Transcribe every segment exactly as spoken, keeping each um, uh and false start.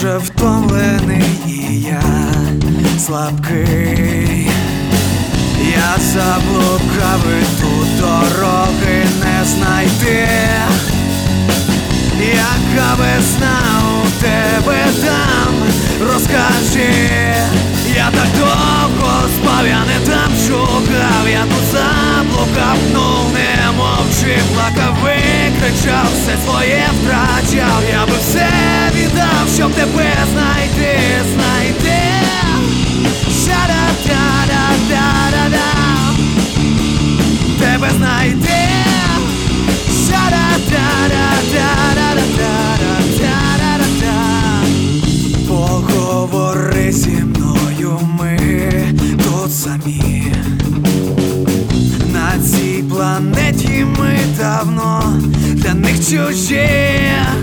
дуже втомлений і я слабкий. Я заблукав і тут дороги не знайти. Яка весна у тебе там, розкажи. Я так довго спав, я не там шукав, я тут заблукав, ну не мовчи, плакав, викричав, все своє втрачав. Я би все віддав, щоб тебе знайти, знайти. Ша-да-да-да-да-да-да, тебе знайти. Ша-да-да-да-да-да-да-да-да-да. Поговори зі мною, ми тут самі. На цій планеті ми давно для них чужі.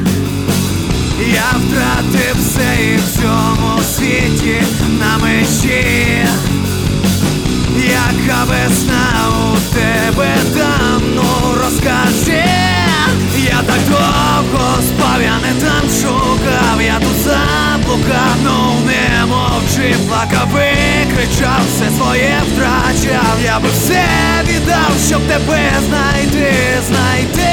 Я втратив все і в цьому світі на межі. Яка весна у тебе там, ну розкажи. Я так довго спав, я не там шукав, я тут заблукав, ну не мовчи, плакав, викричав, все своє втрачав. Я би все віддав, щоб тебе знайти, знайти.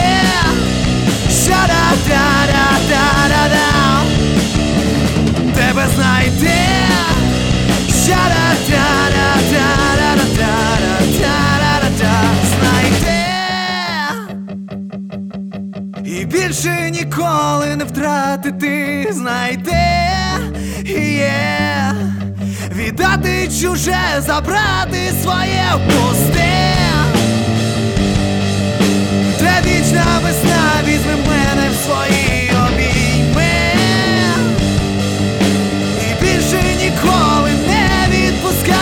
Ша-да-да-да-да-да-да, тебе знайти. Ша-да-да-да-да-да-да-да-да, знайти. І більше ніколи не втратити, знайти. Yeah. Віддати чуже, забрати своє, впусти. Де вічна весна, візьми мене в свої обійми. І більше ніколи не відпускай.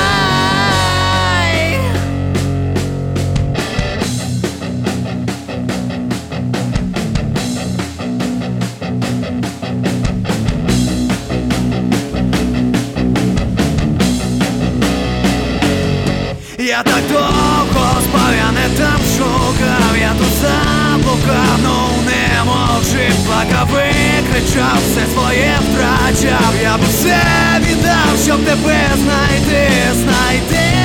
Я так довго спав, я не там шукав, я тут заблукав, ну не мовчи, плакав, викричав, все своє втрачав. Я б все віддав, щоб тебе знайти, знайти.